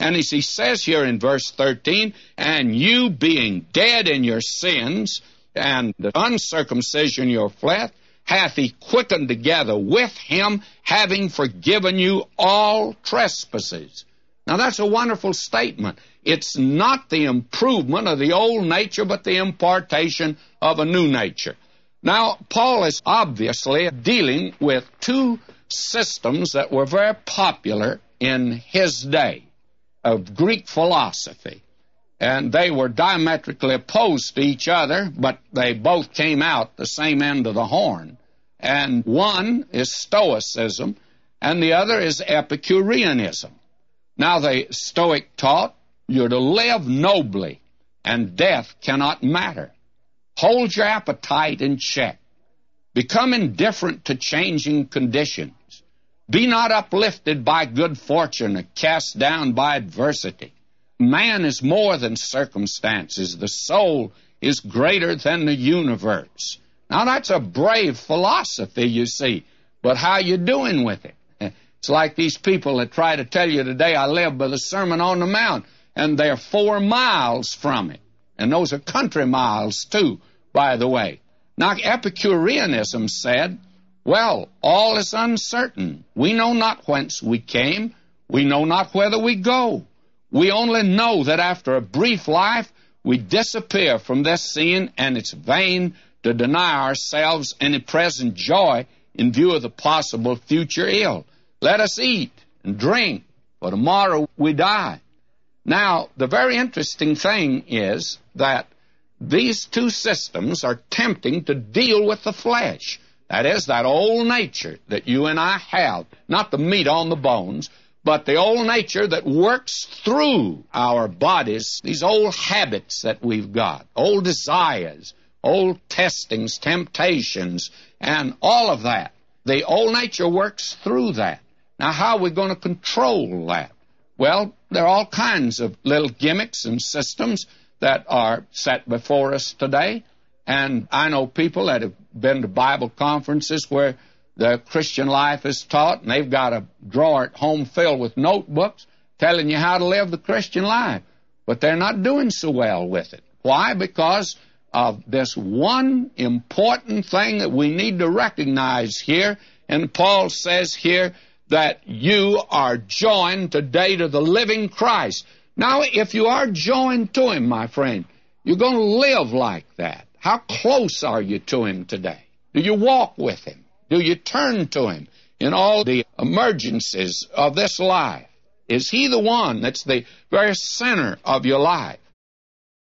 And as he says here in verse 13, and you being dead in your sins, and the uncircumcision in your flesh, hath he quickened together with him, having forgiven you all trespasses. Now that's a wonderful statement. It's not the improvement of the old nature, but the impartation of a new nature. Now, Paul is obviously dealing with two systems that were very popular in his day of Greek philosophy. And they were diametrically opposed to each other, but they both came out the same end of the horn. And one is Stoicism, and the other is Epicureanism. Now, the Stoic taught you're to live nobly, and death cannot matter. Hold your appetite in check. Become indifferent to changing conditions. Be not uplifted by good fortune or cast down by adversity. Man is more than circumstances. The soul is greater than the universe. Now, that's a brave philosophy, you see, but how you doing with it? It's like these people that try to tell you today, I live by the Sermon on the Mount, and they're 4 miles from it. And those are country miles, too, by the way. Now, Epicureanism said, well, all is uncertain. We know not whence we came. We know not whither we go. We only know that after a brief life, we disappear from this scene, and it's vain to deny ourselves any present joy in view of the possible future ill. Let us eat and drink, for tomorrow we die. Now, the very interesting thing is that these two systems are tempting to deal with the flesh. That is, that old nature that you and I have, not the meat on the bones, but the old nature that works through our bodies, these old habits that we've got, old desires, old testings, temptations, and all of that. The old nature works through that. Now, how are we going to control that? Well, there are all kinds of little gimmicks and systems that are set before us today. And I know people that have been to Bible conferences where the Christian life is taught, and they've got a drawer at home filled with notebooks telling you how to live the Christian life. But they're not doing so well with it. Why? Because of this one important thing that we need to recognize here. And Paul says here that you are joined today to the living Christ. Now, if you are joined to him, my friend, you're going to live like that. How close are you to him today? Do you walk with him? Do you turn to him in all the emergencies of this life? Is he the one that's the very center of your life?